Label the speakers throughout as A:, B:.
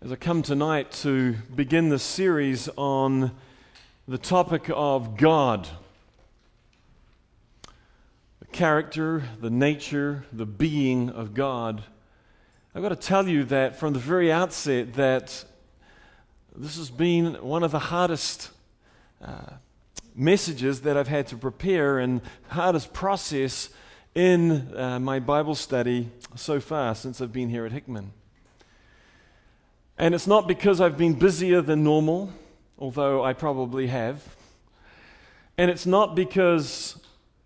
A: As I come tonight to begin this series on the topic of God, the character, the nature, the being of God, I've got to tell you that from the very outset that this has been one of the hardest messages that I've had to prepare and hardest process in my Bible study so far since I've been here at Hickman. And it's not because I've been busier than normal, although I probably have. And it's not because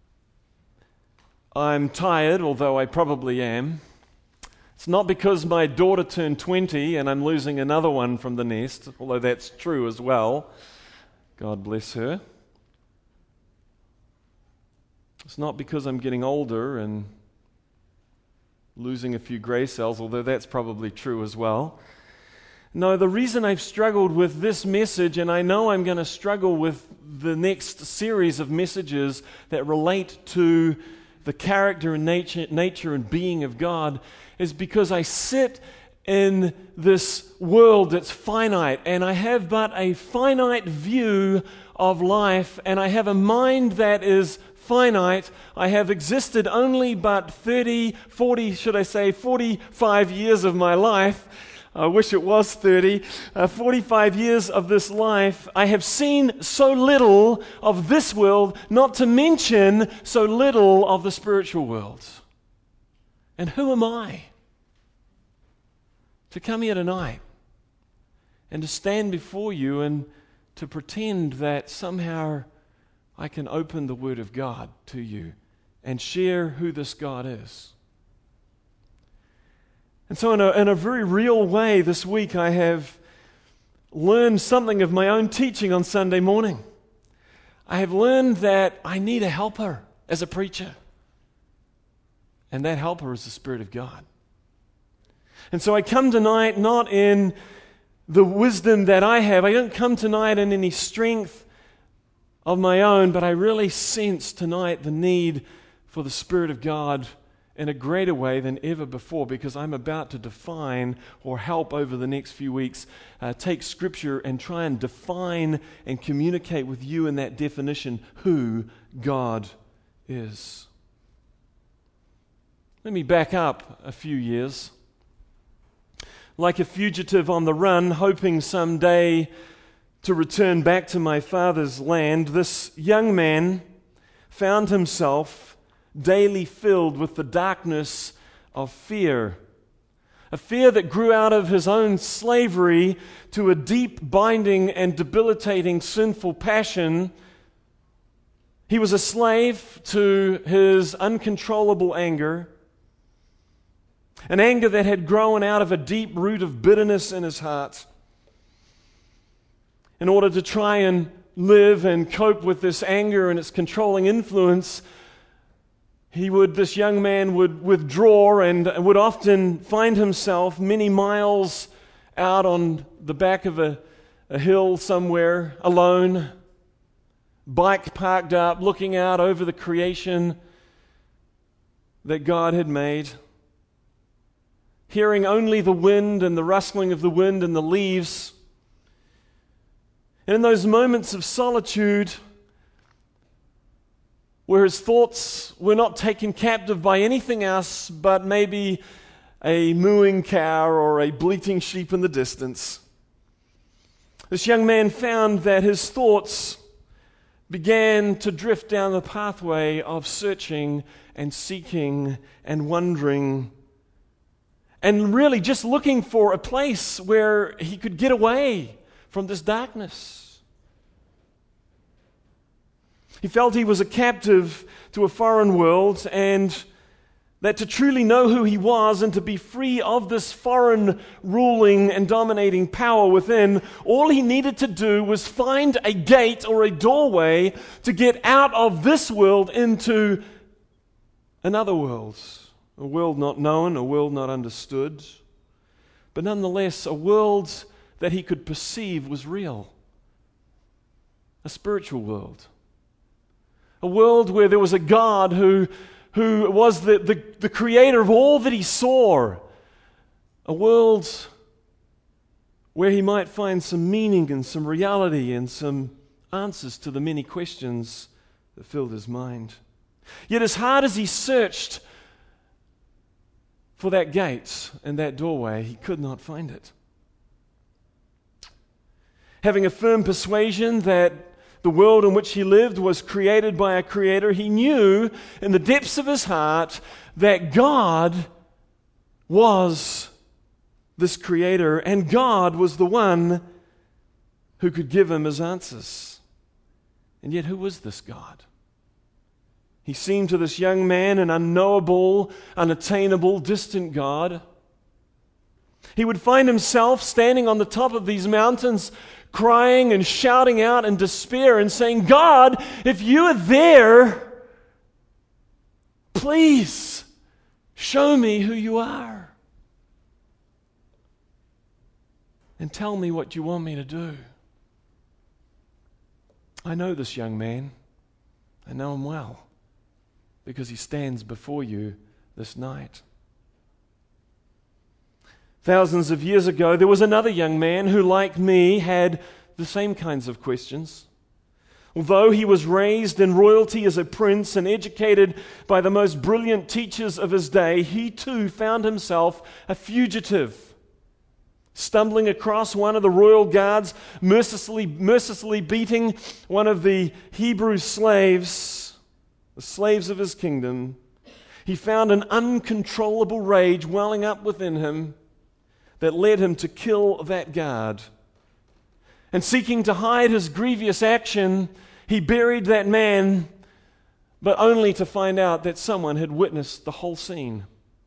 A: I'm tired, although I probably am. It's not because my daughter turned 20 and I'm losing another one from the nest, although that's true as well. God bless her. It's not because I'm getting older and losing a few gray cells, although that's probably true as well. No, the reason I've struggled with this message, and I know I'm going to struggle with the next series of messages that relate to the character and nature and being of God, is because I sit in this world that's finite, and I have but a finite view of life, and I have a mind that is finite. I have existed only but 45 years of my life. I wish it was 30. 45 years of this life. I have seen so little of this world, not to mention so little of the spiritual world. And who am I to come here tonight and to stand before you and to pretend that somehow I can open the Word of God to you and share who this God is? And so in a very real way this week I have learned something of my own teaching on Sunday morning. I have learned that I need a helper as a preacher. And that helper is the Spirit of God. And so I come tonight not in the wisdom that I have. I don't come tonight in any strength of my own, but I really sense tonight the need for the Spirit of God in a greater way than ever before, because I'm about to define or help over the next few weeks take Scripture and try and define and communicate with you in that definition who God is. Let me back up a few years. Like a fugitive on the run, hoping someday to return back to my father's land, this young man found himself daily filled with the darkness of fear. A fear that grew out of his own slavery to a deep, binding, and debilitating sinful passion. He was a slave to his uncontrollable anger, an anger that had grown out of a deep root of bitterness in his heart. In order to try and live and cope with this anger and its controlling influence, this young man would withdraw and would often find himself many miles out on the back of a hill somewhere, alone, bike parked up, looking out over the creation that God had made, hearing only the wind and the rustling of the wind and the leaves. And in those moments of solitude, where his thoughts were not taken captive by anything else but maybe a mooing cow or a bleating sheep in the distance, this young man found that his thoughts began to drift down the pathway of searching and seeking and wondering, and really just looking for a place where he could get away from this darkness. He felt he was a captive to a foreign world, and that to truly know who he was and to be free of this foreign ruling and dominating power within, all he needed to do was find a gate or a doorway to get out of this world into another world. A world not known, a world not understood, but nonetheless a world that he could perceive was real. A spiritual world. A world where there was a God who was the creator of all that he saw. A world where he might find some meaning and some reality and some answers to the many questions that filled his mind. Yet as hard as he searched for that gate and that doorway, he could not find it. Having a firm persuasion that the world in which he lived was created by a creator, he knew in the depths of his heart that God was this creator, and God was the one who could give him his answers. And yet, who was this God? He seemed to this young man an unknowable, unattainable, distant God. He would find himself standing on the top of these mountains, crying and shouting out in despair and saying, God, if you are there, please show me who you are. And tell me what you want me to do. I know this young man. I know him well because he stands before you this night. Thousands of years ago, there was another young man who, like me, had the same kinds of questions. Although he was raised in royalty as a prince and educated by the most brilliant teachers of his day, he too found himself a fugitive, stumbling across one of the royal guards, mercilessly beating one of the Hebrew slaves, the slaves of his kingdom. He found an uncontrollable rage welling up within him that led him to kill that guard. And seeking to hide his grievous action, he buried that man, but only to find out that someone had witnessed the whole scene.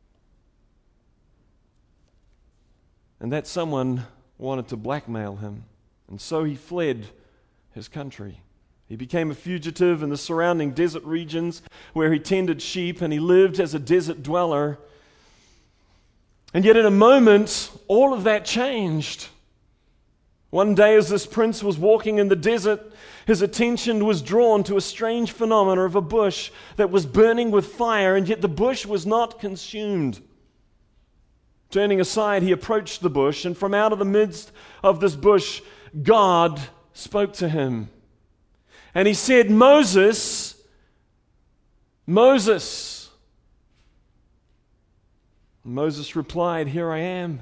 A: And that someone wanted to blackmail him. And so he fled his country. He became a fugitive in the surrounding desert regions where he tended sheep, and he lived as a desert dweller. And yet in a moment, all of that changed. One day as this prince was walking in the desert, his attention was drawn to a strange phenomenon of a bush that was burning with fire, and yet the bush was not consumed. Turning aside, he approached the bush, and from out of the midst of this bush, God spoke to him. And he said, Moses, Moses. Moses replied, here I am.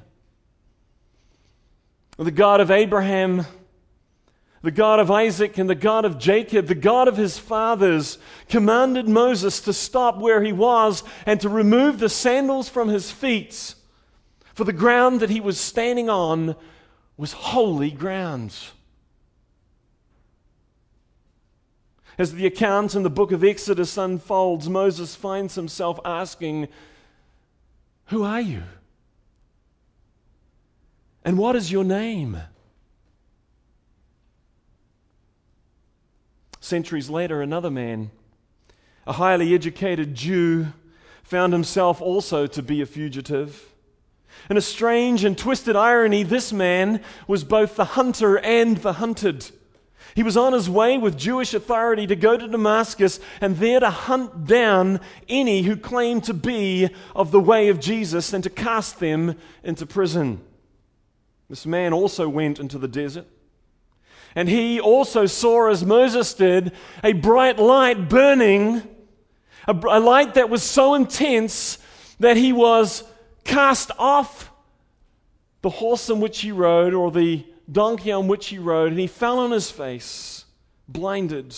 A: The God of Abraham, the God of Isaac, and the God of Jacob, the God of his fathers, commanded Moses to stop where he was and to remove the sandals from his feet, for the ground that he was standing on was holy ground. As the account in the book of Exodus unfolds, Moses finds himself asking, who are you? And what is your name? Centuries later, another man, a highly educated Jew, found himself also to be a fugitive. In a strange and twisted irony, this man was both the hunter and the hunted. He was on his way with Jewish authority to go to Damascus and there to hunt down any who claimed to be of the way of Jesus and to cast them into prison. This man also went into the desert, and he also saw, as Moses did, a bright light burning, a light that was so intense that he was cast off the horse on which he rode, or the donkey on which he rode, and he fell on his face, blinded.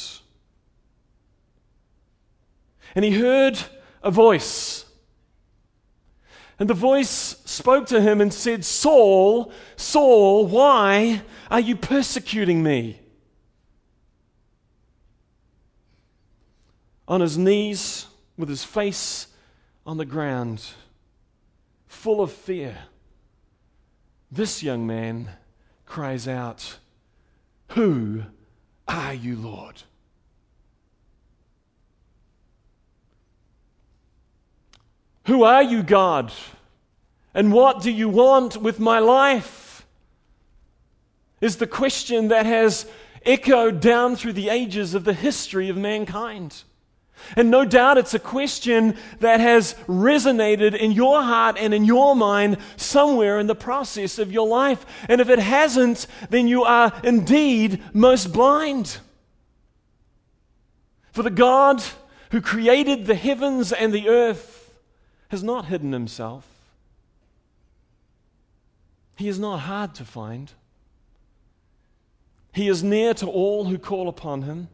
A: And he heard a voice. And the voice spoke to him and said, Saul, Saul, why are you persecuting me? On his knees, with his face on the ground, full of fear, this young man cries out, who are you, Lord? Who are you, God? And what do you want with my life? Is the question that has echoed down through the ages of the history of mankind. And no doubt it's a question that has resonated in your heart and in your mind somewhere in the process of your life. And if it hasn't, then you are indeed most blind. For the God who created the heavens and the earth has not hidden himself. He is not hard to find. He is near to all who call upon him.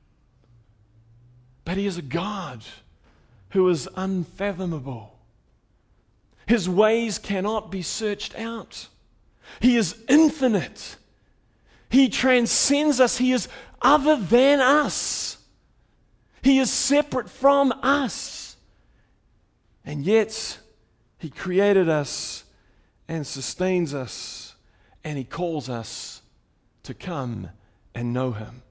A: But he is a God who is unfathomable. His ways cannot be searched out. He is infinite. He transcends us. He is other than us. He is separate from us. And yet, he created us and sustains us, and he calls us to come and know him.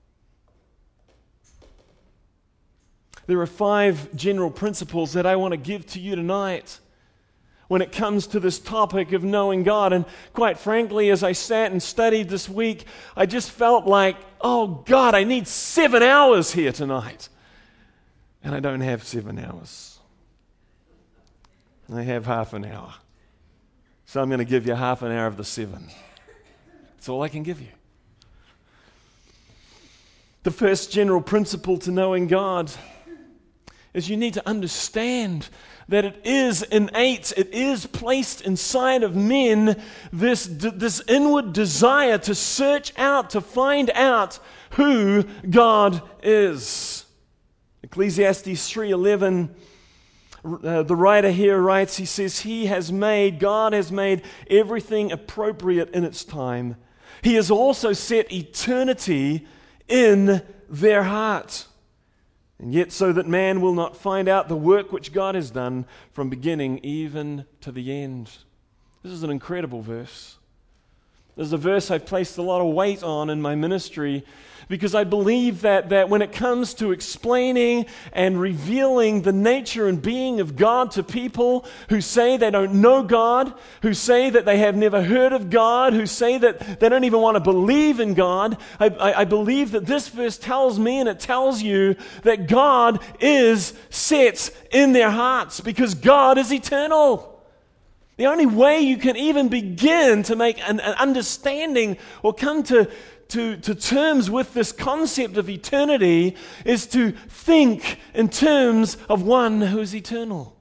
A: There are 5 general principles that I want to give to you tonight when it comes to this topic of knowing God. And quite frankly, as I sat and studied this week, I just felt like, oh God, I need 7 hours here tonight. And I don't have 7 hours. I have half an hour. So I'm going to give you half an hour of the 7. That's all I can give you. The first general principle to knowing God is you need to understand that it is innate, it is placed inside of men, this inward desire to search out, to find out who God is. Ecclesiastes 3:11, the writer here writes, he says, God has made everything appropriate in its time. He has also set eternity in their heart. And yet so that man will not find out the work which God has done from beginning even to the end. This is an incredible verse. This is a verse I've placed a lot of weight on in my ministry because I believe that when it comes to explaining and revealing the nature and being of God to people who say they don't know God, who say that they have never heard of God, who say that they don't even want to believe in God, I believe that this verse tells me and it tells you that God is set in their hearts because God is eternal. The only way you can even begin to make an understanding or come to terms with this concept of eternity is to think in terms of one who is eternal.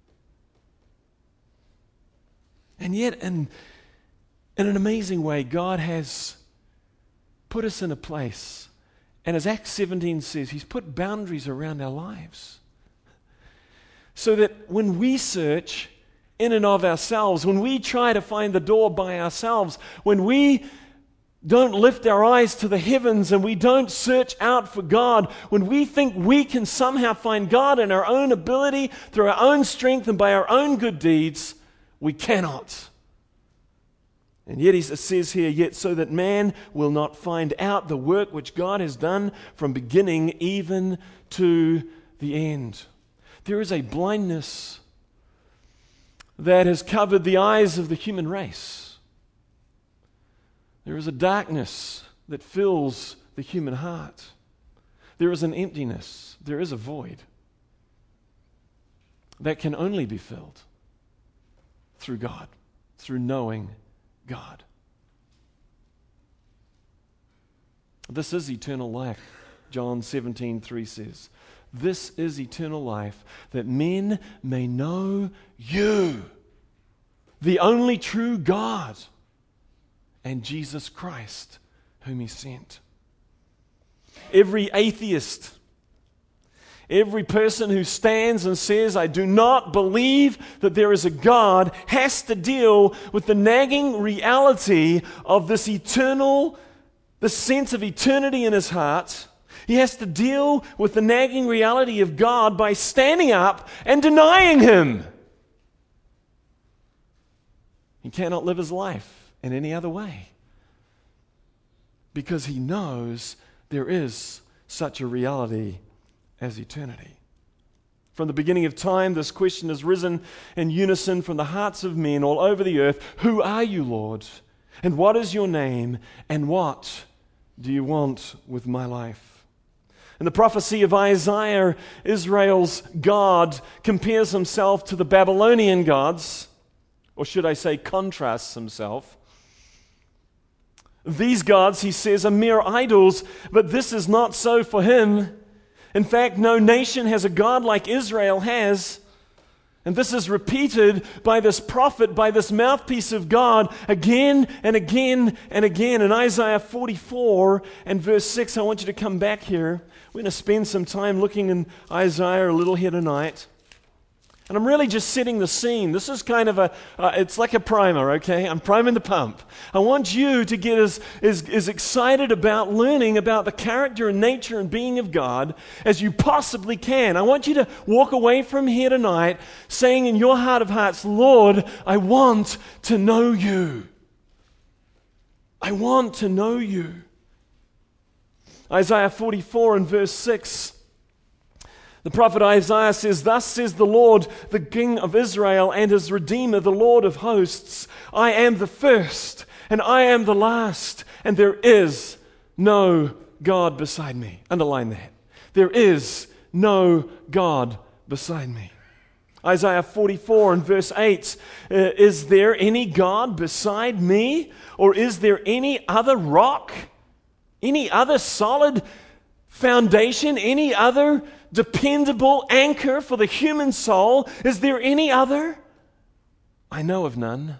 A: And yet, in an amazing way, God has put us in a place, and as Acts 17 says, He's put boundaries around our lives. So that when we search in and of ourselves, when we try to find the door by ourselves, when we don't lift our eyes to the heavens and we don't search out for God, when we think we can somehow find God in our own ability, through our own strength and by our own good deeds, we cannot. And yet it says here, yet so that man will not find out the work which God has done from beginning even to the end. There is a blindness that has covered the eyes of the human race. There is a darkness that fills the human heart. There is an emptiness. There is a void that can only be filled through God, through knowing God. This is eternal life, John 17:3 says. This is eternal life, that men may know you, the only true God, and Jesus Christ, whom He sent. Every atheist, every person who stands and says, I do not believe that there is a God, has to deal with the nagging reality of this sense of eternity in his heart. He has to deal with the nagging reality of God by standing up and denying Him. He cannot live his life in any other way because he knows there is such a reality as eternity. From the beginning of time, this question has risen in unison from the hearts of men all over the earth. Who are you, Lord? And what is your name? And what do you want with my life? In the prophecy of Isaiah, Israel's God compares himself to the Babylonian gods, or should I say contrasts himself. These gods, he says, are mere idols, but this is not so for him. In fact, no nation has a God like Israel has. And this is repeated by this prophet, by this mouthpiece of God, again and again and again. In Isaiah 44 and verse 6, I want you to come back here. We're going to spend some time looking in Isaiah a little here tonight. And I'm really just setting the scene. This is kind of it's like a primer, okay? I'm priming the pump. I want you to get as excited about learning about the character and nature and being of God as you possibly can. I want you to walk away from here tonight saying in your heart of hearts, Lord, I want to know you. I want to know you. Isaiah 44 and verse 6. The prophet Isaiah says, "Thus says the Lord, the King of Israel and his Redeemer, the Lord of hosts, I am the first and I am the last, and there is no God beside me." Underline that. There is no God beside me. Isaiah 44 and verse 8, "Is there any God beside me? Or is there any other rock? Any other solid foundation? Any other dependable anchor for the human soul? Is there any other? I know of none."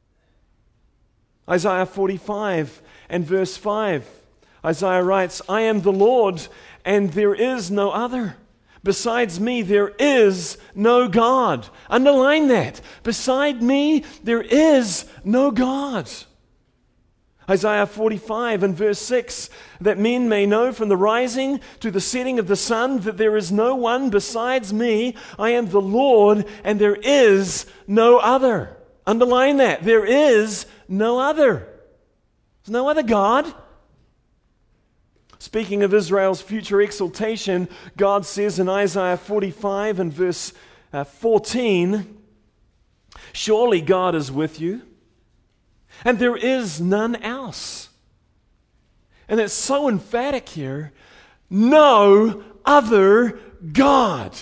A: Isaiah 45 and verse 5. Isaiah writes, "I am the Lord, and there is no other. Besides me, there is no God." Underline that. Beside me, there is no God. Isaiah 45 and verse 6, "That men may know from the rising to the setting of the sun that there is no one besides me. I am the Lord, and there is no other." Underline that. There is no other. There's no other God. Speaking of Israel's future exaltation, God says in Isaiah 45 and verse 14, "Surely God is with you, and there is none else." And it's so emphatic here. No other God.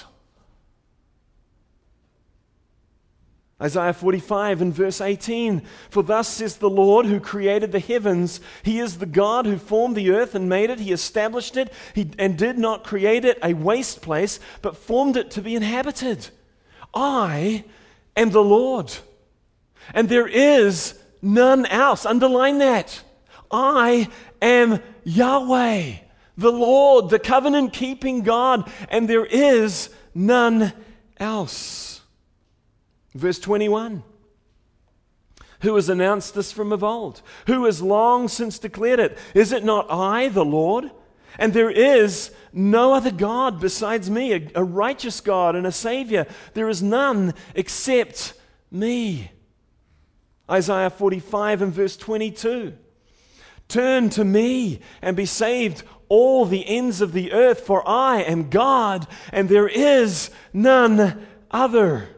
A: Isaiah 45 and verse 18, "For thus says the Lord who created the heavens, He is the God who formed the earth and made it. He established it and did not create it a waste place, but formed it to be inhabited. I am the Lord, and there is none else." Underline that. I am Yahweh, the Lord, the covenant-keeping God, and there is none else. Verse 21. "Who has announced this from of old? Who has long since declared it? Is it not I, the Lord? And there is no other God besides me, a righteous God and a Savior. There is none except me." Isaiah 45 and verse 22. "Turn to me and be saved, all the ends of the earth, for I am God, and there is none other."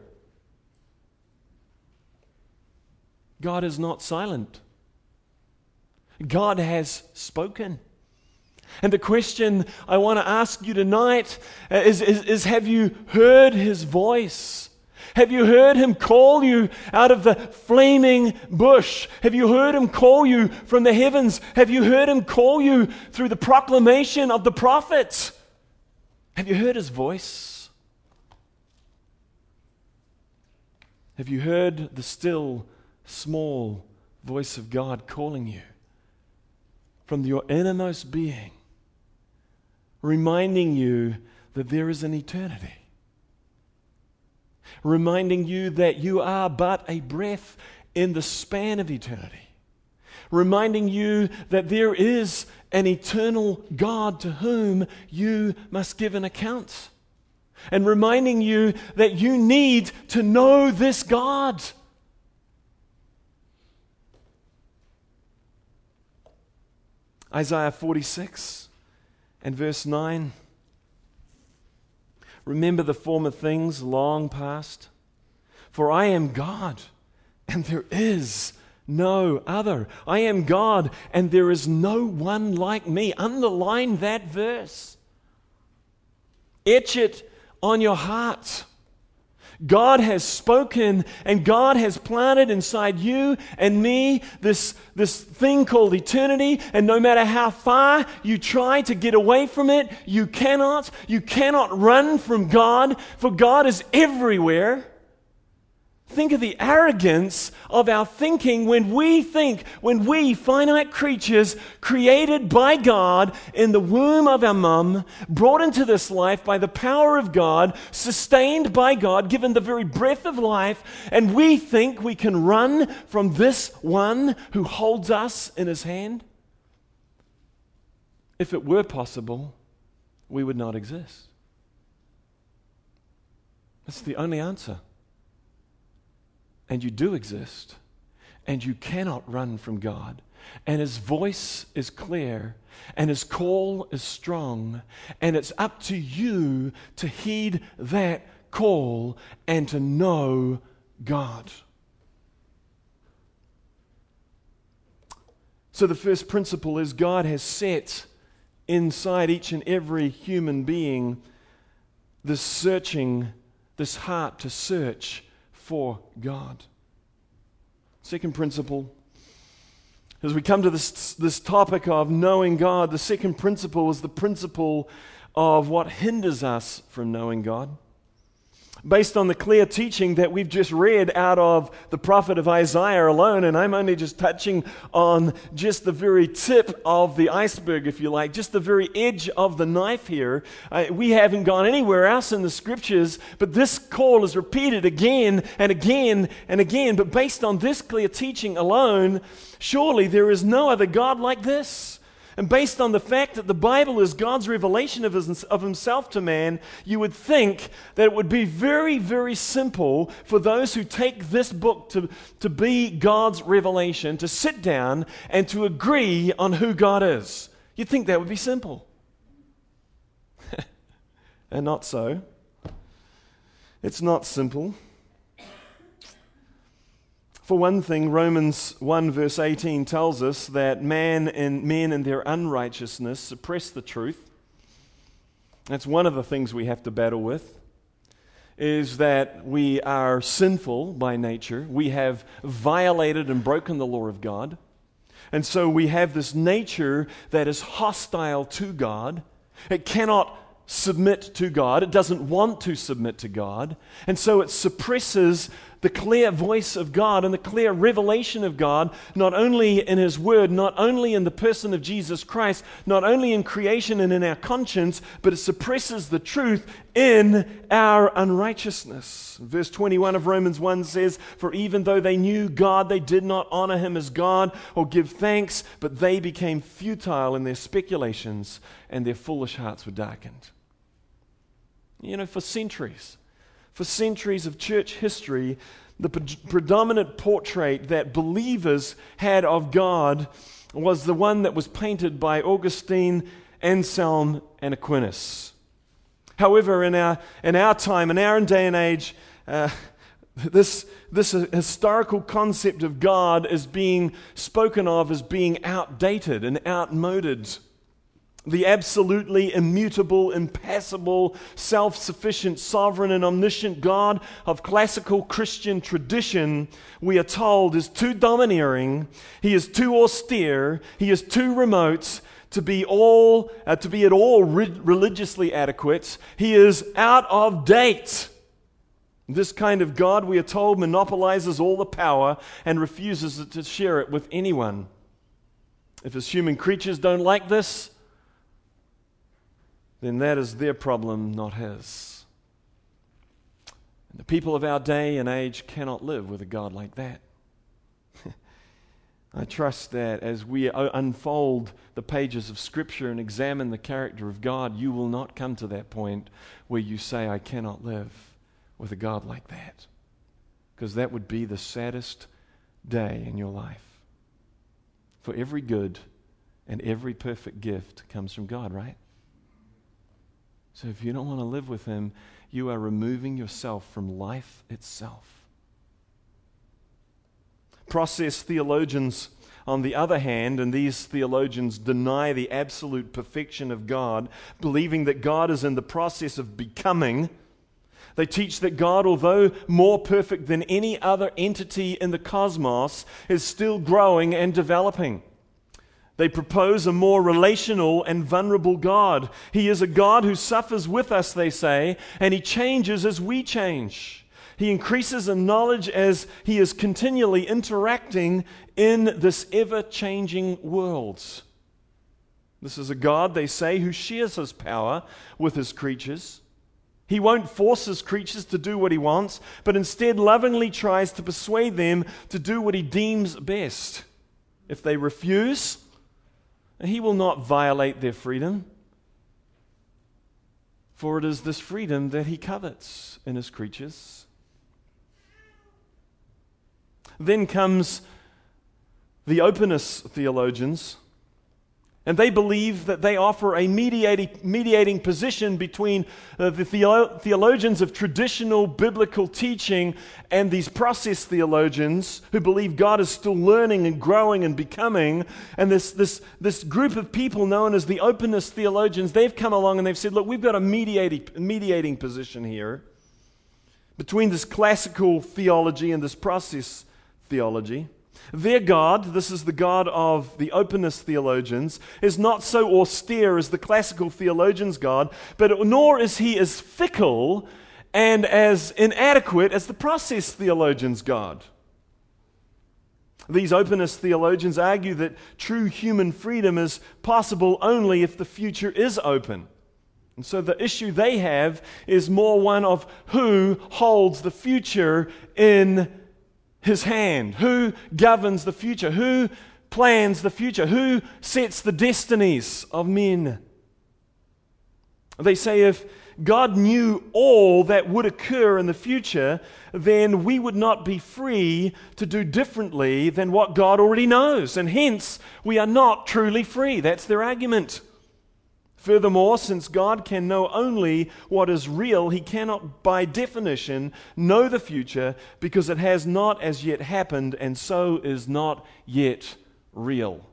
A: God is not silent. God has spoken. And the question I want to ask you tonight is have you heard His voice? Have you heard Him call you out of the flaming bush? Have you heard Him call you from the heavens? Have you heard Him call you through the proclamation of the prophets? Have you heard His voice? Have you heard the still, small voice of God calling you from your innermost being, reminding you that there is an eternity? Reminding you that you are but a breath in the span of eternity. Reminding you that there is an eternal God to whom you must give an account. And reminding you that you need to know this God. Isaiah 46 and verse 9. "Remember the former things long past, for I am God, and there is no other. I am God, and there is no one like me." Underline that verse. Etch it on your heart. God has spoken, and God has planted inside you and me this thing called eternity, and no matter how far you try to get away from it, you cannot run from God, for God is everywhere. Think of the arrogance of our thinking when we finite creatures created by God in the womb of our mum, brought into this life by the power of God, sustained by God, given the very breath of life, and we think we can run from this one who holds us in his hand. If it were possible, we would not exist. That's the only answer. And you do exist, and you cannot run from God. And his voice is clear, and his call is strong, and it's up to you to heed that call and to know God. So the first principle is God has set inside each and every human being this searching, this heart to search for God. Second principle, as we come to this topic of knowing God, the second principle is the principle of what hinders us from knowing God. Based on the clear teaching that we've just read out of the prophet of Isaiah alone, and I'm only just touching on just the very tip of the iceberg, if you like, just the very edge of the knife here. We haven't gone anywhere else in the scriptures, but this call is repeated again and again and again. But based on this clear teaching alone, surely there is no other God like this. And based on the fact that the Bible is God's revelation of himself to man, you would think that it would be very, very simple for those who take this book to be God's revelation, to sit down and to agree on who God is. You'd think that would be simple. And not so. It's not simple. For one thing, Romans 1 verse 18 tells us that men in their unrighteousness suppress the truth. That's one of the things we have to battle with, is that we are sinful by nature. We have violated and broken the law of God. And so we have this nature that is hostile to God. It cannot submit to God. It doesn't want to submit to God. And so it suppresses the clear voice of God and the clear revelation of God, not only in His Word, not only in the person of Jesus Christ, not only in creation and in our conscience, but it suppresses the truth in our unrighteousness. Verse 21 of Romans 1 says, "For even though they knew God, they did not honor Him as God or give thanks, but they became futile in their speculations, and their foolish hearts were darkened." You know, for centuries of church history, the predominant portrait that believers had of God was the one that was painted by Augustine, Anselm, and Aquinas. However, in our time, in our day and age, this historical concept of God is being spoken of as being outdated and outmoded. The absolutely immutable, impassible, self-sufficient, sovereign, and omniscient God of classical Christian tradition, we are told, is too domineering, He is too austere, He is too remote to be at all religiously adequate. He is out of date. This kind of God, we are told, monopolizes all the power and refuses to share it with anyone. If His human creatures don't like this, then that is their problem, not His. And the people of our day and age cannot live with a God like that. I trust that as we unfold the pages of Scripture and examine the character of God, you will not come to that point where you say, "I cannot live with a God like that." Because that would be the saddest day in your life. For every good and every perfect gift comes from God, right? So if you don't want to live with Him, you are removing yourself from life itself. Process theologians on the other hand, and these theologians deny the absolute perfection of God, believing that God is in the process of becoming. They teach that God, although more perfect than any other entity in the cosmos, is still growing and developing. They propose a more relational and vulnerable God. He is a God who suffers with us, they say, and He changes as we change. He increases in knowledge as He is continually interacting in this ever-changing world. This is a God, they say, who shares His power with His creatures. He won't force His creatures to do what He wants, but instead lovingly tries to persuade them to do what He deems best. If they refuse, He will not violate their freedom, for it is this freedom that He covets in His creatures. Then comes the openist theologians, and they believe that they offer a mediating position between the theologians of traditional biblical teaching and these process theologians who believe God is still learning and growing and becoming. And this group of people known as the openist theologians, they've come along and they've said, look, we've got a mediating position here between this classical theology and this process theology. Their God, this is the God of the openist theologians, is not so austere as the classical theologians' God, but nor is He as fickle and as inadequate as the process theologians' God. These openist theologians argue that true human freedom is possible only if the future is open. And so the issue they have is more one of who holds the future in His hand, who governs the future, who plans the future, who sets the destinies of men. They say if God knew all that would occur in the future, then we would not be free to do differently than what God already knows, and hence we are not truly free. That's their argument. Furthermore, since God can know only what is real, He cannot, by definition, know the future because it has not as yet happened and so is not yet real.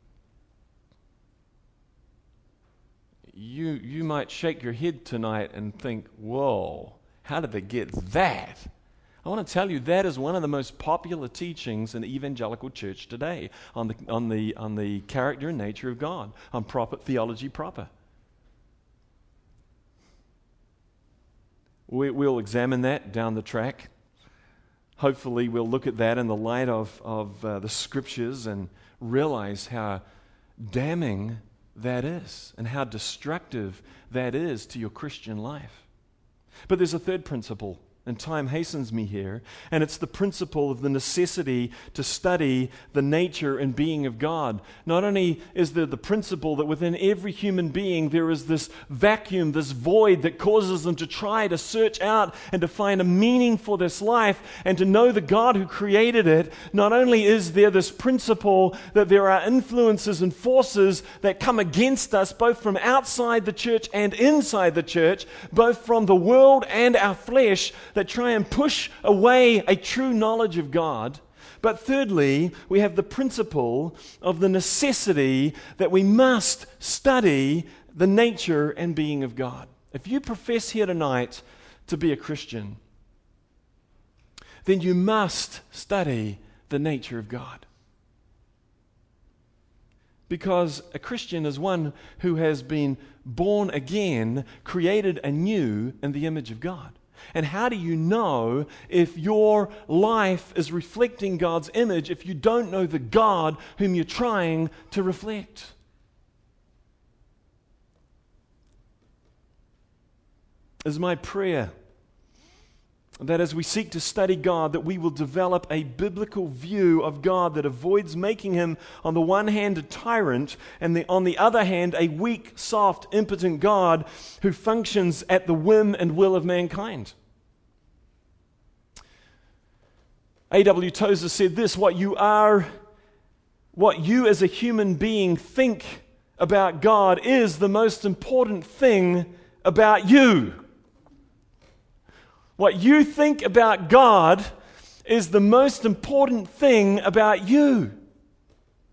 A: You might shake your head tonight and think, whoa, how did they get that? I want to tell you that is one of the most popular teachings in the evangelical church today on the character and nature of God, on proper theology proper. We'll examine that down the track. Hopefully we'll look at that in the light of the Scriptures and realize how damning that is and how destructive that is to your Christian life. But there's a third principle, and time hastens me here, and it's the principle of the necessity to study the nature and being of God. Not only is there the principle that within every human being there is this vacuum, this void that causes them to try to search out and to find a meaning for this life and to know the God who created it. Not only is there this principle that there are influences and forces that come against us both from outside the church and inside the church, both from the world and our flesh, that try and push away a true knowledge of God. But thirdly, we have the principle of the necessity that we must study the nature and being of God. If you profess here tonight to be a Christian, then you must study the nature of God. Because a Christian is one who has been born again, created anew in the image of God. And how do you know if your life is reflecting God's image if you don't know the God whom you're trying to reflect? It's my prayer that as we seek to study God, that we will develop a biblical view of God that avoids making Him, on the one hand, a tyrant, and on the other hand, a weak, soft, impotent God who functions at the whim and will of mankind. A.W. Tozer said this: what you as a human being think about God is the most important thing about you. What you think about God is the most important thing about you.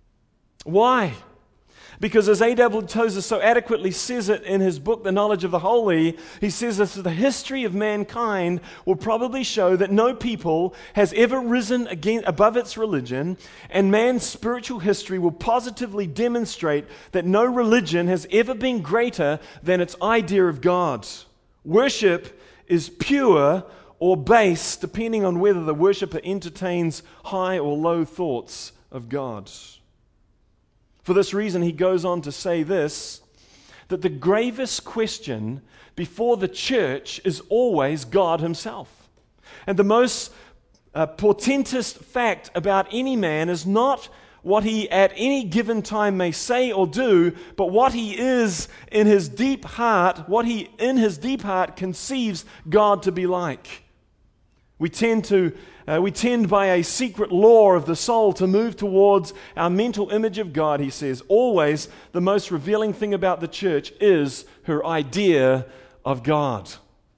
A: Why? Because as A.W. Tozer so adequately says it in his book, The Knowledge of the Holy, he says that the history of mankind will probably show that no people has ever risen above its religion, and man's spiritual history will positively demonstrate that no religion has ever been greater than its idea of God. Worship is pure or base, depending on whether the worshiper entertains high or low thoughts of God. For this reason, he goes on to say this, that the gravest question before the church is always God himself. And the most portentous fact about any man is not what he at any given time may say or do, but what he is in his deep heart, what he in his deep heart conceives God to be like. We tend by a secret law of the soul to move towards our mental image of God, he says. Always the most revealing thing about the church is her idea of God.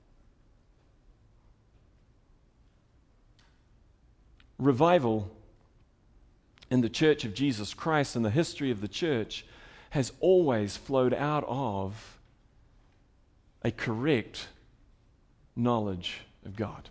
A: Revival in the church of Jesus Christ and the history of the church has always flowed out of a correct knowledge of God.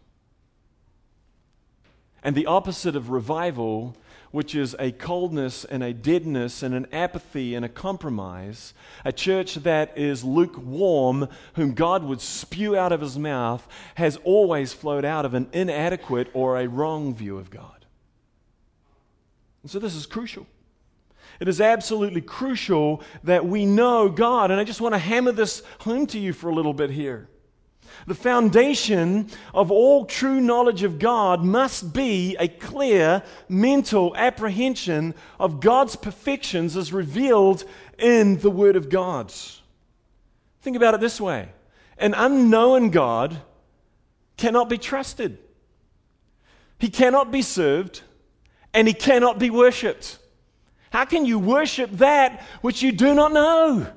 A: And the opposite of revival, which is a coldness and a deadness and an apathy and a compromise, a church that is lukewarm, whom God would spew out of his mouth, has always flowed out of an inadequate or a wrong view of God. And so this is crucial. It is absolutely crucial that we know God. And I just want to hammer this home to you for a little bit here. The foundation of all true knowledge of God must be a clear mental apprehension of God's perfections as revealed in the Word of God. Think about it this way. An unknown God cannot be trusted. He cannot be served, and he cannot be worshipped. How can you worship that which you do not know?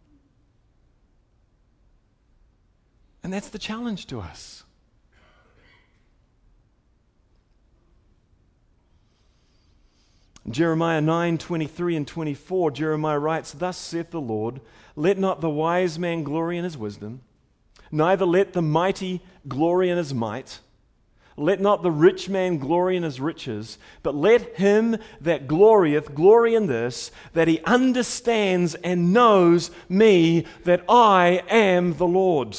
A: And that's the challenge to us. Jeremiah 9:23 and 24, Jeremiah writes, "Thus saith the Lord, let not the wise man glory in his wisdom, neither let the mighty glory in his might. Let not the rich man glory in his riches, but let him that glorieth glory in this, that he understands and knows me, that I am the Lord."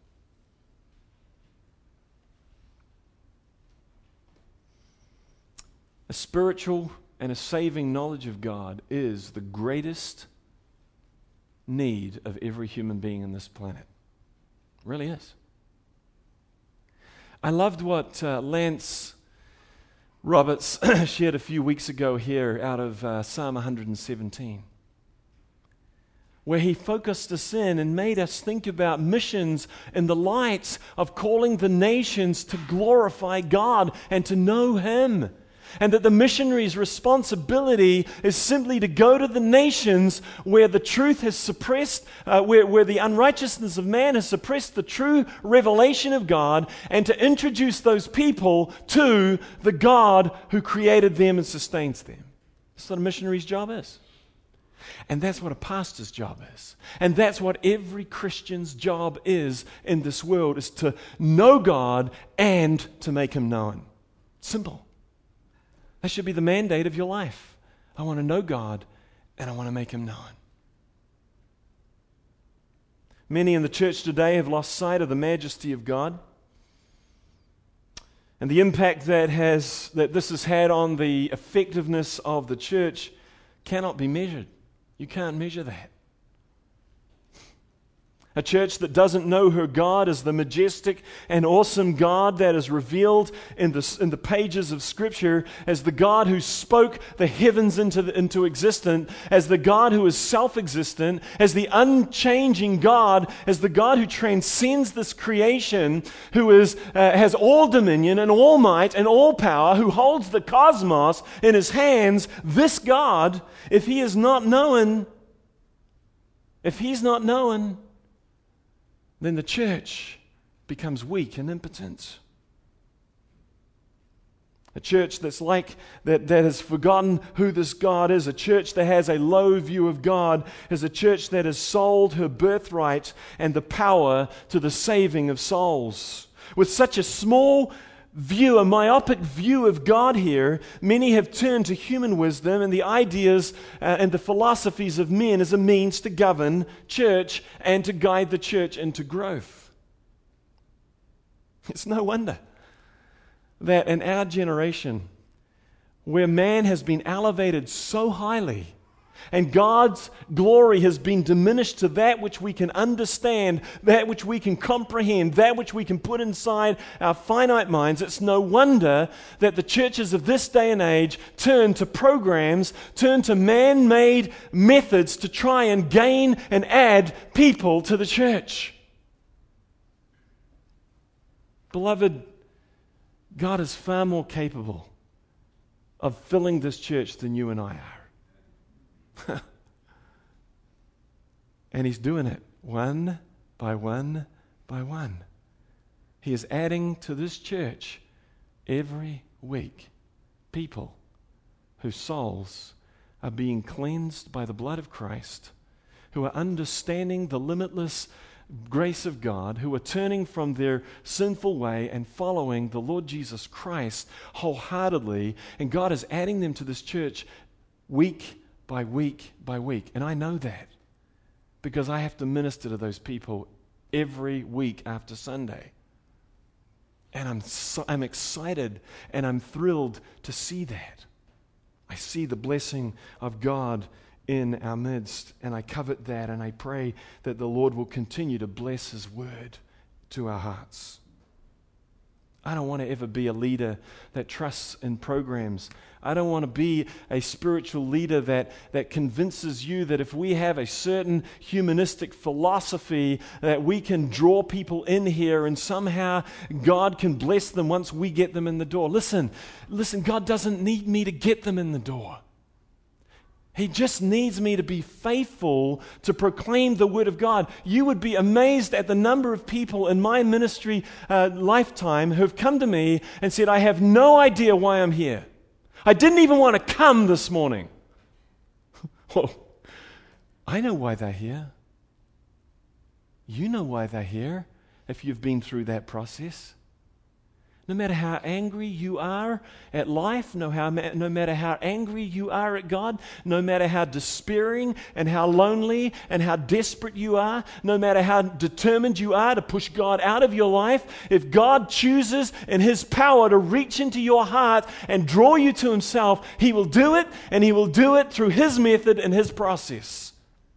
A: A spiritual and a saving knowledge of God is the greatest need of every human being on this planet. It really is. I loved what Lance Roberts shared a few weeks ago here out of Psalm 117, where he focused us in and made us think about missions in the light of calling the nations to glorify God and to know Him. And that the missionary's responsibility is simply to go to the nations where the truth has suppressed, where the unrighteousness of man has suppressed the true revelation of God, and to introduce those people to the God who created them and sustains them. That's what a missionary's job is. And that's what a pastor's job is. And that's what every Christian's job is in this world, is to know God and to make Him known. Simple. That should be the mandate of your life. I want to know God and I want to make Him known. Many in the church today have lost sight of the majesty of God and the impact that this has had on the effectiveness of the church cannot be measured. You can't measure that. A church that doesn't know her God as the majestic and awesome God that is revealed in the pages of Scripture, as the God who spoke the heavens into existence, as the God who is self-existent, as the unchanging God, as the God who transcends this creation, who has all dominion and all might and all power, who holds the cosmos in His hands. This God, if He's not known, then the church becomes weak and impotent. A church that's like that has forgotten who this God is. A church that has a low view of God is a church that has sold her birthright and the power to the saving of souls. With such a small view, a myopic view of God here, many have turned to human wisdom and the ideas and the philosophies of men as a means to govern church and to guide the church into growth. It's no wonder that in our generation, where man has been elevated so highly and God's glory has been diminished to that which we can understand, that which we can comprehend, that which we can put inside our finite minds, it's no wonder that the churches of this day and age turn to programs, turn to man-made methods to try and gain and add people to the church. Beloved, God is far more capable of filling this church than you and I are. And He's doing it one by one by one. He is adding to this church every week people whose souls are being cleansed by the blood of Christ, who are understanding the limitless grace of God, who are turning from their sinful way and following the Lord Jesus Christ wholeheartedly, and God is adding them to this church week by week by week. And I know that because I have to minister to those people every week after Sunday. And I'm excited and I'm thrilled to see that. I see the blessing of God in our midst, and I covet that, and I pray that the Lord will continue to bless His word to our hearts. I don't want to ever be a leader that trusts in programs. I don't want to be a spiritual leader that convinces you that if we have a certain humanistic philosophy that we can draw people in here and somehow God can bless them once we get them in the door. Listen, God doesn't need me to get them in the door. He just needs me to be faithful to proclaim the Word of God. You would be amazed at the number of people in my ministry lifetime who have come to me and said, I have no idea why I'm here. I didn't even want to come this morning. Well, I know why they're here. You know why they're here if you've been through that process. No matter how angry you are at life, no matter how angry you are at God, no matter how despairing and how lonely and how desperate you are, no matter how determined you are to push God out of your life, if God chooses in His power to reach into your heart and draw you to Himself, He will do it, and He will do it through His method and His process.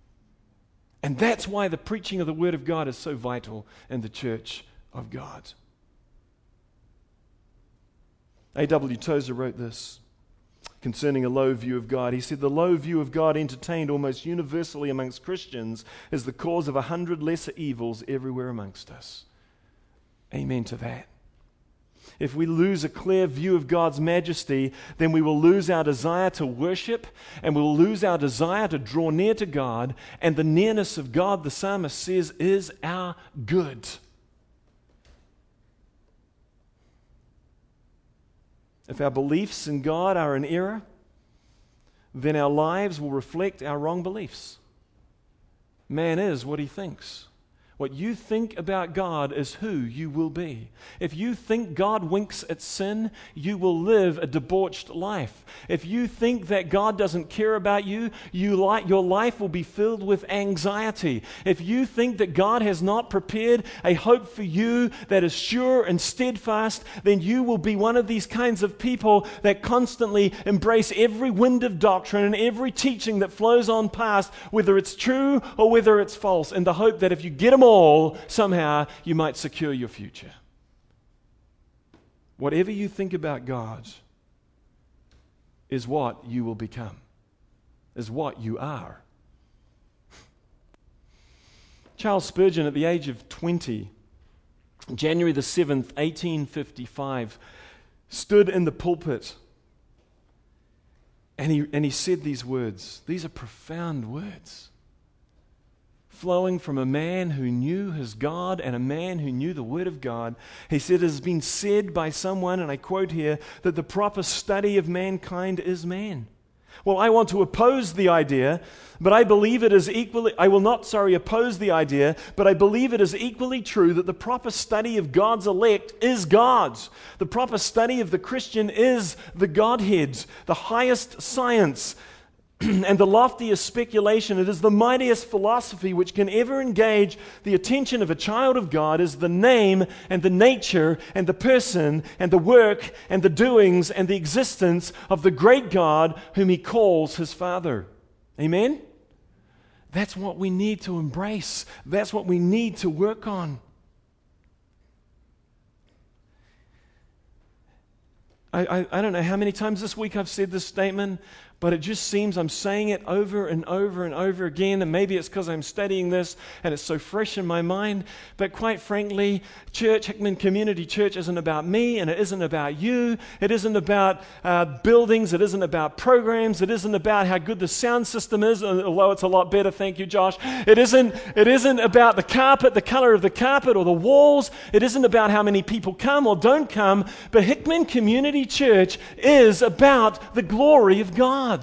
A: And that's why the preaching of the Word of God is so vital in the church of God. A.W. Tozer wrote this concerning a low view of God. He said, the low view of God entertained almost universally amongst Christians is the cause of 100 lesser evils everywhere amongst us. Amen to that. If we lose a clear view of God's majesty, then we will lose our desire to worship, and we will lose our desire to draw near to God, and the nearness of God, the psalmist says, is our good. If our beliefs in God are in error, then our lives will reflect our wrong beliefs. Man is what he thinks. What you think about God is who you will be. If you think God winks at sin, you will live a debauched life. If you think that God doesn't care about you, your life will be filled with anxiety. If you think that God has not prepared a hope for you that is sure and steadfast, then you will be one of these kinds of people that constantly embrace every wind of doctrine and every teaching that flows on past, whether it's true or whether it's false, in the hope that if you get them all, somehow you might secure your future. Whatever you think about God is what you will become, is what you are. Charles Spurgeon, at the age of 20, January the 7th, 1855, stood in the pulpit and he said these words. These are profound words. flowing from a man who knew his God and a man who knew the Word of God. He said, it has been said by someone, and I quote here, that the proper study of mankind is man. Well, I want to oppose the idea, but I believe it is equally, I will not, oppose the idea, but I believe it is equally true that the proper study of God's elect is God's. The proper study of the Christian is the Godhead, the highest science and the loftiest speculation. It is the mightiest philosophy which can ever engage the attention of a child of God, is the name and the nature and the person and the work and the doings and the existence of the great God whom he calls his Father. Amen? That's what we need to embrace. That's what we need to work on. I don't know how many times this week I've said this statement, but it just seems I'm saying it over and over and over again, and maybe it's because I'm studying this and it's so fresh in my mind. But quite frankly, church, Hickman Community Church, isn't about me, and it isn't about you. It isn't about buildings. It isn't about programs. It isn't about how good the sound system is, although it's a lot better, thank you, Josh. It isn't about the carpet, the color of the carpet, or the walls. It isn't about how many people come or don't come. But Hickman Community Church is about the glory of God.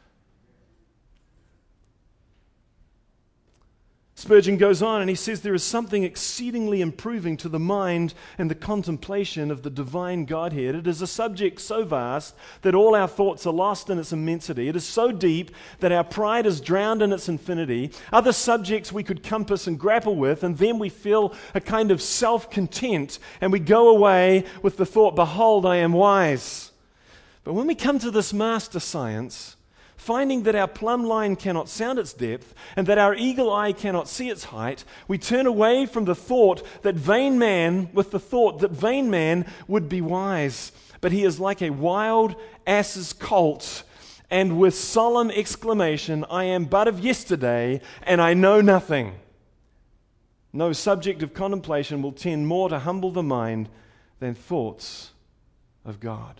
A: Spurgeon goes on and he says there is something exceedingly improving to the mind and the contemplation of the divine Godhead. It is a subject so vast that all our thoughts are lost in its immensity. It is so deep that our pride is drowned in its infinity. Other subjects we could compass and grapple with, and then we feel a kind of self-content and we go away with the thought, behold, I am wise. But when we come to this master science, finding that our plumb line cannot sound its depth and that our eagle eye cannot see its height, we turn away from the thought that vain man would be wise. But he is like a wild ass's colt, and with solemn exclamation, I am but of yesterday, and I know nothing. No subject of contemplation will tend more to humble the mind than thoughts of God.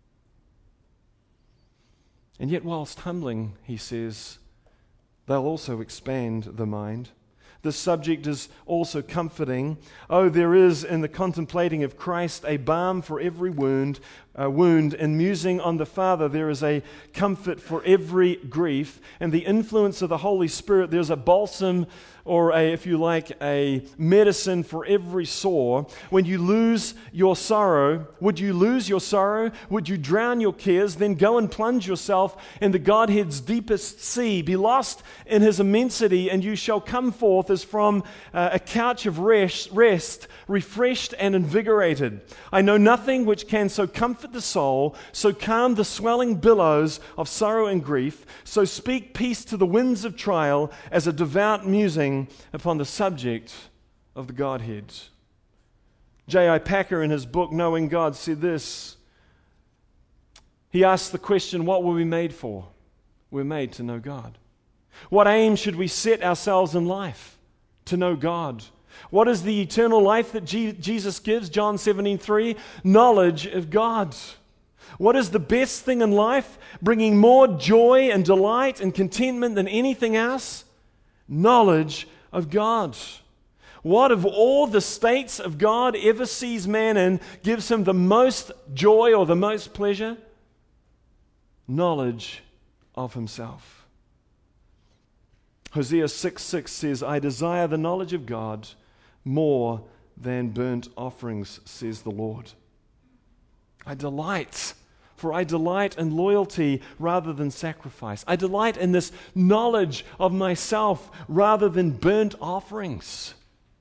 A: And yet, whilst humbling, he says, they'll also expand the mind. This subject is also comforting. Oh, there is in the contemplating of Christ a balm for every wound. In musing on the Father, there is a comfort for every grief. And the influence of the Holy Spirit, there's a balsam, or if you like, a medicine for every sore. When you lose your sorrow, would you lose your sorrow? Would you drown your cares? Then go and plunge yourself in the Godhead's deepest sea. Be lost in his immensity, and you shall come forth as from a couch of rest, refreshed and invigorated. I know nothing which can so comfort the soul, so calm the swelling billows of sorrow and grief, so speak peace to the winds of trial as a devout musing upon the subject of the Godhead. J.I. Packer, in his book Knowing God, said this. He asked the question, what were we made for? We're made to know God. What aim should we set ourselves in life? To know God. What is the eternal life that Jesus gives? John 17:3, knowledge of God. What is the best thing in life, bringing more joy and delight and contentment than anything else? Knowledge of God. What of all the states of God ever sees man in gives him the most joy or the most pleasure? Knowledge of himself. Hosea 6:6 says, I desire the knowledge of God more than burnt offerings, says the Lord. I delight in loyalty rather than sacrifice. I delight in this knowledge of myself rather than burnt offerings.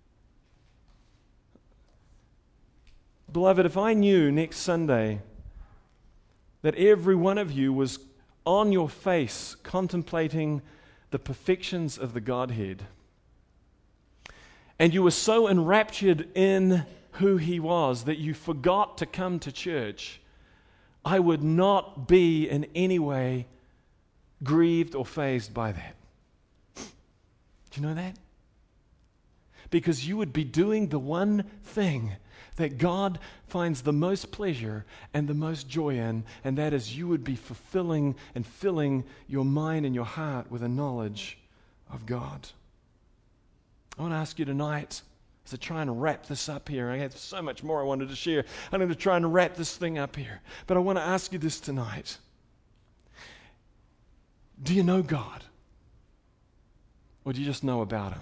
A: Beloved, if I knew next Sunday that every one of you was on your face contemplating the perfections of the Godhead, and you were so enraptured in who he was that you forgot to come to church, I would not be in any way grieved or fazed by that. Do you know that? Because you would be doing the one thing that God finds the most pleasure and the most joy in, and that is you would be fulfilling and filling your mind and your heart with a knowledge of God. I want to ask you tonight, as I try and wrap this up here, I have so much more I wanted to share. I'm going to try and wrap this thing up here. But I want to ask you this tonight. Do you know God? Or do you just know about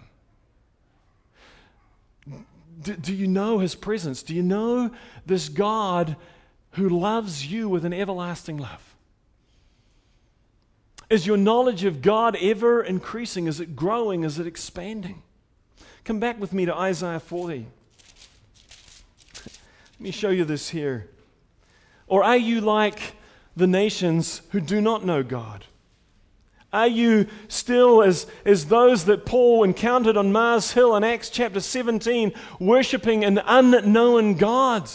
A: Him? Do you know His presence? Do you know this God who loves you with an everlasting love? Is your knowledge of God ever increasing? Is it growing? Is it expanding? Come back with me to Isaiah 40. Let me show you this here. Or are you like the nations who do not know God? Are you still as those that Paul encountered on Mars Hill in Acts chapter 17, worshiping an unknown God?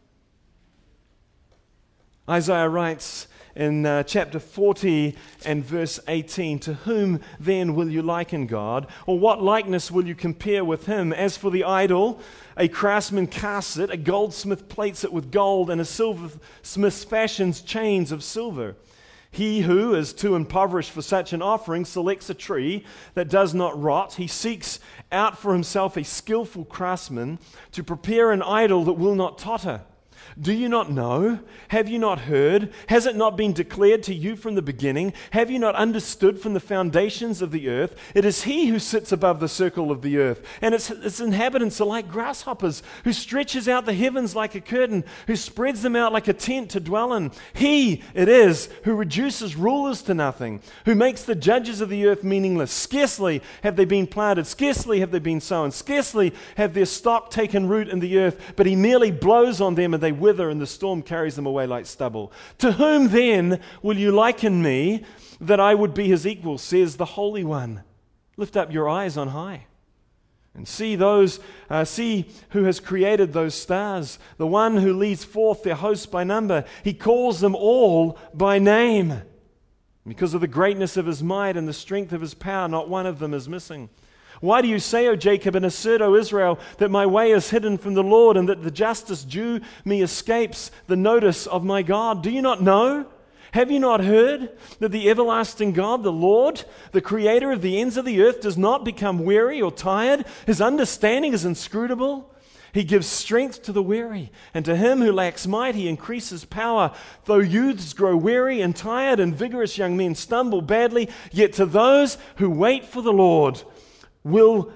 A: Isaiah writes in chapter 40 and verse 18, "To whom then will you liken God? Or what likeness will you compare with Him? As for the idol, a craftsman casts it, a goldsmith plates it with gold, and a silversmith fashions chains of silver. He who is too impoverished for such an offering selects a tree that does not rot. He seeks out for himself a skillful craftsman to prepare an idol that will not totter. Do you not know? Have you not heard? Has it not been declared to you from the beginning? Have you not understood from the foundations of the earth? It is He who sits above the circle of the earth, and its inhabitants are like grasshoppers, who stretches out the heavens like a curtain, who spreads them out like a tent to dwell in. He it is who reduces rulers to nothing, who makes the judges of the earth meaningless. Scarcely have they been planted, scarcely have they been sown, scarcely have their stock taken root in the earth, but He merely blows on them and they wither, and the storm carries them away like stubble. To whom then will you liken me, that I would be His equal, says the Holy One? Lift up your eyes on high and see who has created those stars, the one who leads forth their hosts by number. He calls them all by name. Because of the greatness of His might and the strength of His power, not one of them is missing. Why do you say, O Jacob, and assert, O Israel, that my way is hidden from the Lord, and that the justice due me escapes the notice of my God? Do you not know? Have you not heard that the everlasting God, the Lord, the creator of the ends of the earth, does not become weary or tired? His understanding is inscrutable. He gives strength to the weary, and to him who lacks might He increases power. Though youths grow weary and tired, and vigorous young men stumble badly, yet those who wait for the Lord will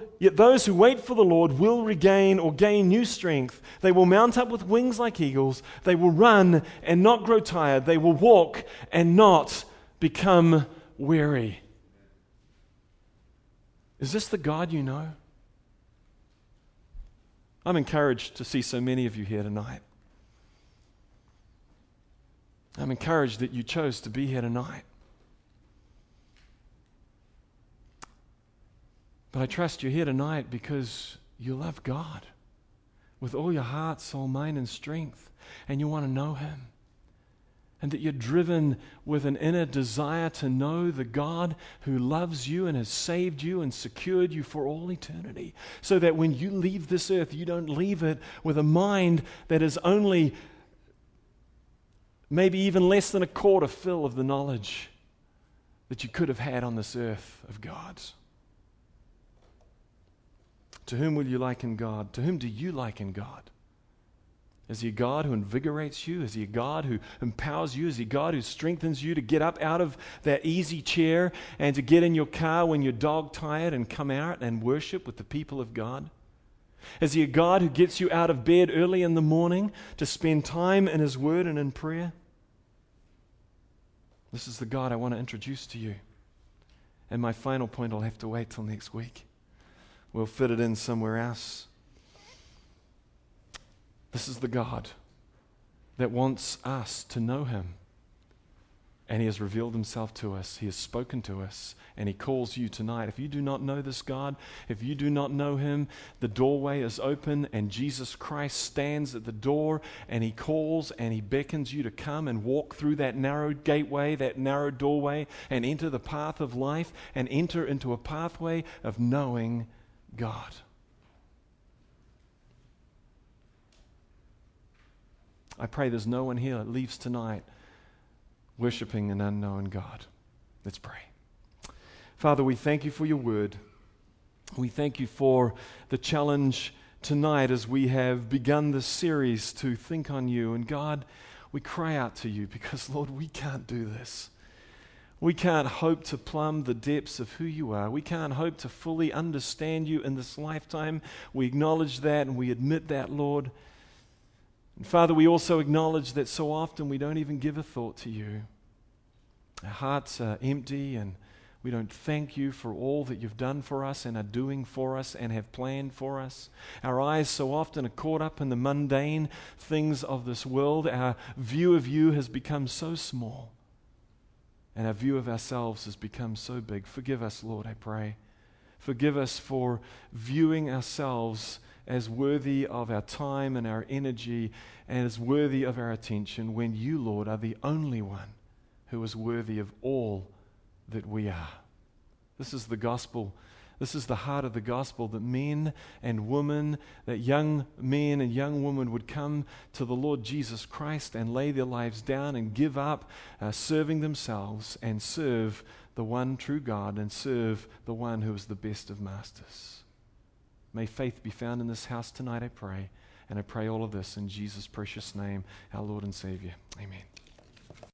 A: regain or gain new strength. They will mount up with wings like eagles. They will run and not grow tired. They will walk and not become weary. Is this the God you know? I'm encouraged to see so many of you here tonight. I'm encouraged that you chose to be here tonight. But I trust you're here tonight because you love God with all your heart, soul, mind, and strength, and you want to know Him. And that you're driven with an inner desire to know the God who loves you and has saved you and secured you for all eternity. So that when you leave this earth, you don't leave it with a mind that is only maybe even less than a quarter fill of the knowledge that you could have had on this earth of God's. To whom will you liken God? To whom do you liken God? Is He a God who invigorates you? Is He a God who empowers you? Is He a God who strengthens you to get up out of that easy chair and to get in your car when you're dog tired and come out and worship with the people of God? Is He a God who gets you out of bed early in the morning to spend time in His Word and in prayer? This is the God I want to introduce to you. And my final point, I'll have to wait till next week. We'll fit it in somewhere else. This is the God that wants us to know Him. And He has revealed Himself to us. He has spoken to us. And He calls you tonight. If you do not know this God, if you do not know Him, the doorway is open and Jesus Christ stands at the door and He calls and He beckons you to come and walk through that narrow gateway, that narrow doorway, and enter the path of life and enter into a pathway of knowing God. I pray there's no one here that leaves tonight worshiping an unknown God. Let's pray. Father, we thank You for Your word. We thank you for the challenge tonight as we have begun this series to think on you. And God, we cry out to you because, Lord, we can't do this. We can't hope to plumb the depths of who you are. We can't hope to fully understand you in this lifetime. We acknowledge that and we admit that, Lord. And Father, we also acknowledge that so often we don't even give a thought to you. Our hearts are empty and we don't thank you for all that you've done for us and are doing for us and have planned for us. Our eyes so often are caught up in the mundane things of this world. Our view of you has become so small. And our view of ourselves has become so big. Forgive us, Lord, I pray. Forgive us for viewing ourselves as worthy of our time and our energy and as worthy of our attention when you, Lord, are the only one who is worthy of all that we are. This is the gospel. This is the heart of the gospel, that men and women, that young men and young women would come to the Lord Jesus Christ and lay their lives down and give up serving themselves and serve the one true God and serve the one who is the best of masters. May faith be found in this house tonight, I pray. And I pray all of this in Jesus' precious name, our Lord and Savior. Amen.